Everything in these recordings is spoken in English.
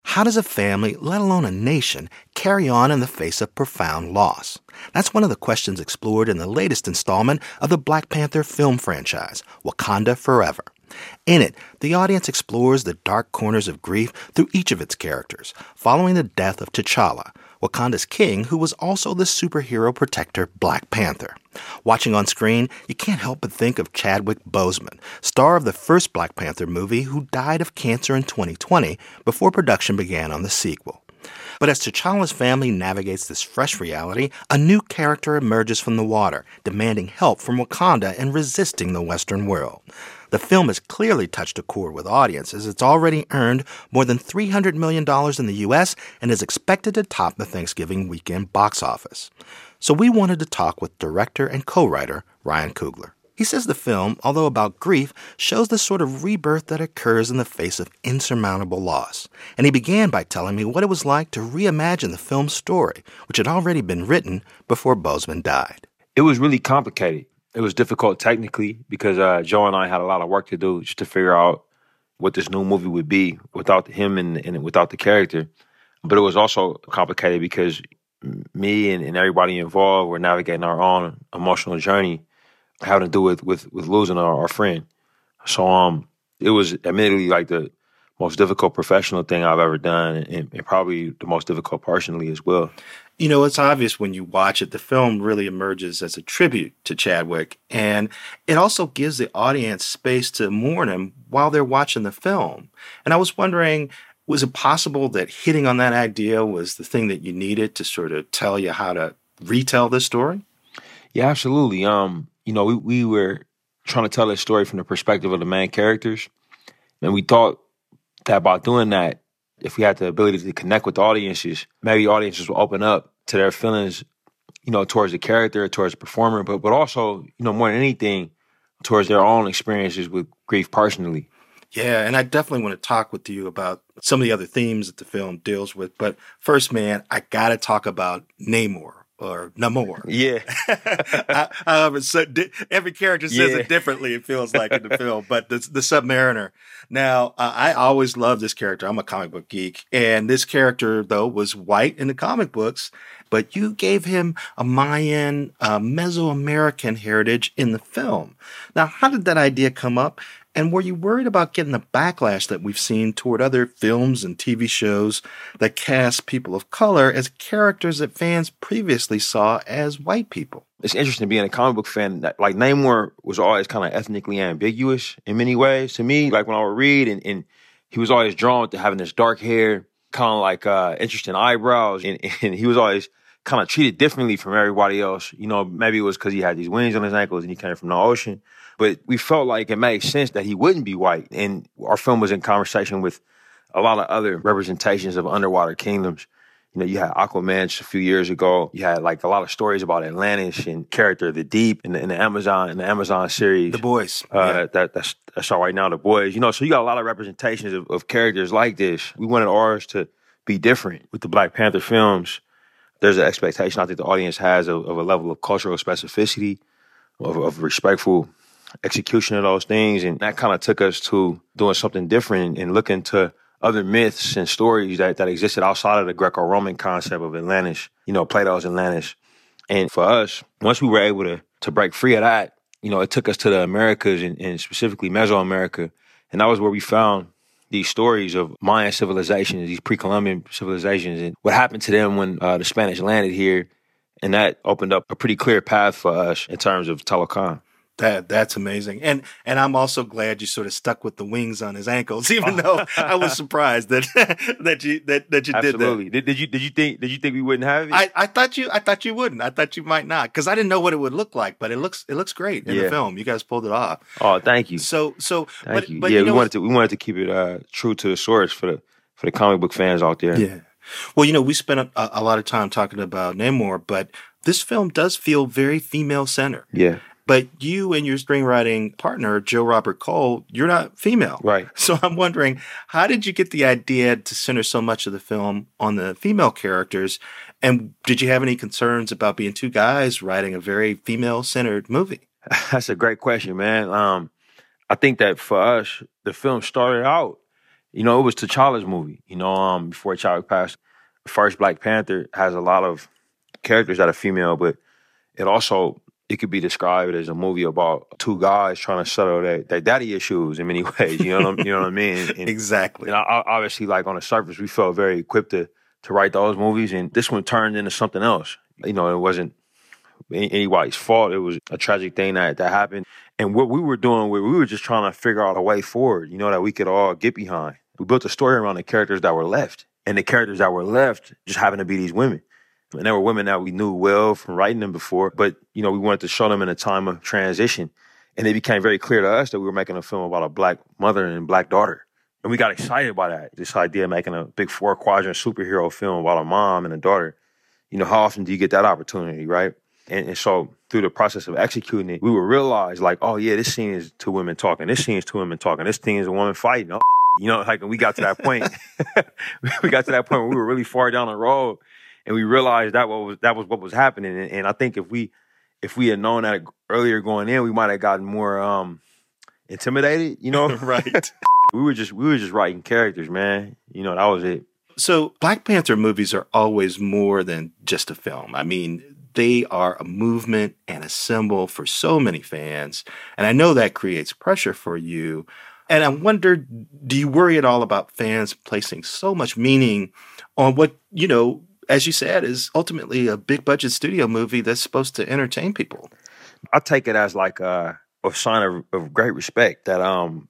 How does a family, let alone a nation, carry on in the face of profound loss? That's one of the questions explored in the latest installment of the Black Panther film franchise, Wakanda Forever. In it, the audience explores the dark corners of grief through each of its characters, following the death of T'Challa, Wakanda's king who was also the superhero protector Black Panther. Watching on screen, you can't help but think of Chadwick Boseman, star of the first Black Panther movie who died of cancer in 2020 before production began on the sequel. But as T'Challa's family navigates this fresh reality, a new character emerges from the water, demanding help from Wakanda and resisting the Western world. The film has clearly touched a chord with audiences. It's already earned more than $300 million in the U.S. and is expected to top the Thanksgiving weekend box office. So we wanted to talk with director and co-writer Ryan Coogler. He says the film, although about grief, shows the sort of rebirth that occurs in the face of insurmountable loss. And he began by telling me what it was like to reimagine the film's story, which had already been written before Boseman died. It was really complicated. It was difficult technically because Joe and I had a lot of work to do just to figure out what this new movie would be without him and without the character. But it was also complicated because me and everybody involved were navigating our own emotional journey having to do with losing our friend. So it was admittedly like the most difficult professional thing I've ever done and probably the most difficult personally as well. You know, it's obvious when you watch it, the film really emerges as a tribute to Chadwick, and it also gives the audience space to mourn him while they're watching the film. And I was wondering, was it possible that hitting on that idea was the thing that you needed to sort of tell you how to retell this story? Yeah, absolutely. We were trying to tell this story from the perspective of the main characters, and we thought that by doing that, if we had the ability to connect with the audiences, maybe audiences will open up to their feelings, towards the character, towards the performer, but also, more than anything, towards their own experiences with grief personally. Yeah, and I definitely want to talk with you about some of the other themes that the film deals with. But first, man, I got to talk about Namor. Or Namor. Yeah. Every character says it differently, it feels like, in the film. But the Submariner. Now, I always loved this character. I'm a comic book geek. And this character, though, was white in the comic books. But you gave him a Mayan, Mesoamerican heritage in the film. Now, how did that idea come up? And were you worried about getting the backlash that we've seen toward other films and TV shows that cast people of color as characters that fans previously saw as white people? It's interesting being a comic book fan. Like, Namor was always kind of ethnically ambiguous in many ways. To me, like when I would read, and he was always drawn to having this dark hair, kind of like interesting eyebrows, and he was always kind of treated differently from everybody else. Maybe it was because he had these wings on his ankles and he came from the ocean. But we felt like it made sense that he wouldn't be white. And our film was in conversation with a lot of other representations of underwater kingdoms. You had Aquaman just a few years ago. You had like a lot of stories about Atlantis and character The Deep in the Amazon series. The Boys. That's all right now, The Boys. So you got a lot of representations of characters like this. We wanted ours to be different. With the Black Panther films, there's an expectation I think the audience has of a level of cultural specificity, of respectful execution of those things. And that kind of took us to doing something different and looking to other myths and stories that existed outside of the Greco-Roman concept of Atlantis, Plato's Atlantis. And for us, once we were able to break free of that, it took us to the Americas and specifically Mesoamerica. And that was where we found these stories of Mayan civilizations, these pre-Columbian civilizations, and what happened to them when the Spanish landed here. And that opened up a pretty clear path for us in terms of Telecom. That's amazing. And I'm also glad you sort of stuck with the wings on his ankles, even though I was surprised that you Absolutely. did that. Did you think we wouldn't have it? I thought you wouldn't. I thought you might not, because I didn't know what it would look like, but it looks great in the film. You guys pulled it off. Oh, thank you. Thank you. Yeah, we wanted to keep it true to the source for the comic book fans out there. Yeah. Well, we spent a lot of time talking about Namor, but this film does feel very female centered. Yeah. But you and your screenwriting partner, Joe Robert Cole, you're not female. Right. So I'm wondering, how did you get the idea to center so much of the film on the female characters? And did you have any concerns about being two guys writing a very female-centered movie? That's a great question, man. I think that for us, the film started out You know, it was T'Challa's movie. You know, before Chadwick passed, the first Black Panther has a lot of characters that are female, but it could be described as a movie about two guys trying to settle their daddy issues in many ways. You know what I mean? And, Exactly. and obviously, like on the surface, we felt very equipped to write those movies, and this one turned into something else. You know, it wasn't anybody's fault. It was a tragic thing that happened. And what we were doing, we were just trying to figure out a way forward, you know, that we could all get behind. We built a story around the characters that were left. And the characters that were left just happened to be these women. And they were women that we knew well from writing them before. But, you know, we wanted to show them in a time of transition. And it became very clear to us that we were making a film about a Black mother and Black daughter. And we got excited by that. This idea of making a big 4-quadrant superhero film about a mom and a daughter. You know, how often do you get that opportunity, right? And so through the process of executing it, we would realize like, oh yeah, this scene is two women talking. This scene is two women talking. This scene is a woman fighting. Oh, you know, like, and we got to that point. We got to that point where we were really far down the road, and we realized that was what was happening. And I think if we had known that earlier going in, we might have gotten more intimidated. You know, Right. we were just writing characters, man. You know, that was it. So Black Panther movies are always more than just a film. I mean, they are a movement and a symbol for so many fans. And I know that creates pressure for you. And I wonder, do you worry at all about fans placing so much meaning on what, you know, as you said, is ultimately a big budget studio movie that's supposed to entertain people? I take it as like a sign of great respect that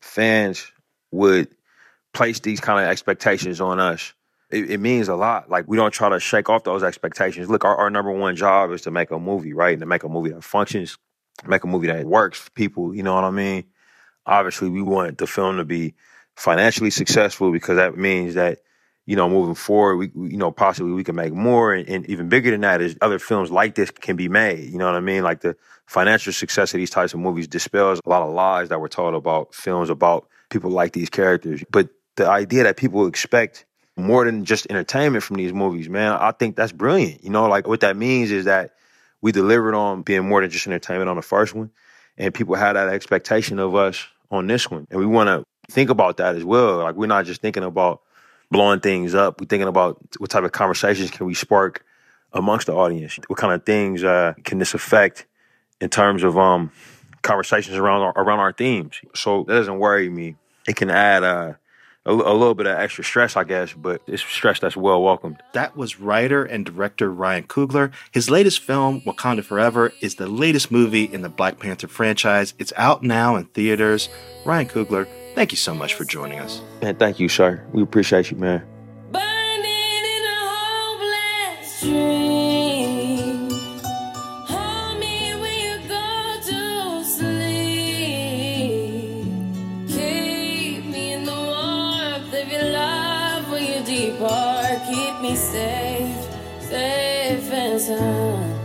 fans would place these kind of expectations on us. It means a lot. Like, we don't try to shake off those expectations. Look, our number one job is to make a movie, right? And to make a movie that functions, make a movie that works for people, you know what I mean? Obviously, we want the film to be financially successful because that means that, you know, moving forward, we you know, possibly we can make more. And even bigger than that is other films like this can be made, you know what I mean? Like, the financial success of these types of movies dispels a lot of lies that were told about films about people like these characters. But the idea that people expect more than just entertainment from these movies, man, I think that's brilliant. You know, like, what that means is that we delivered on being more than just entertainment on the first one, and people had that expectation of us on this one. And we want to think about that as well. Like, we're not just thinking about blowing things up. We're thinking about what type of conversations can we spark amongst the audience? What kind of things can this affect in terms of conversations around our themes? So that doesn't worry me. It can add a little bit of extra stress, I guess, but it's stress that's well welcomed. That was writer and director Ryan Coogler. His latest film, Wakanda Forever, is the latest movie in the Black Panther franchise. It's out now in theaters. Ryan Coogler, thank you so much for joining us. Man, thank you, sir. We appreciate you, man. Burning in a hopeless dream. Hold me when you go to sleep. Keep me in the warmth of your love when you depart. Keep me safe, safe and sound.